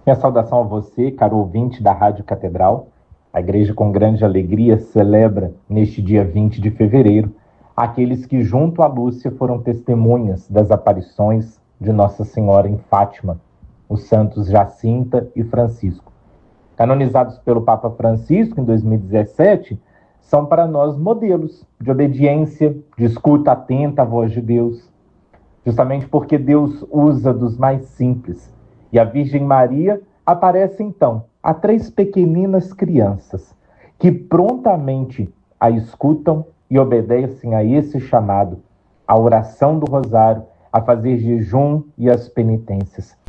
Minha saudação a você, caro ouvinte da Rádio Catedral. A igreja, com grande alegria, celebra, neste dia 20 de fevereiro, aqueles que, junto a Lúcia, foram testemunhas das aparições de Nossa Senhora em Fátima, os santos Jacinta e Francisco. Canonizados pelo Papa Francisco em 2017, são para nós modelos de obediência, de escuta atenta à voz de Deus, justamente porque Deus usa dos mais simples. E a Virgem Maria aparece então a 3 pequeninas crianças que prontamente a escutam e obedecem a esse chamado, a oração do rosário, a fazer jejum e as penitências.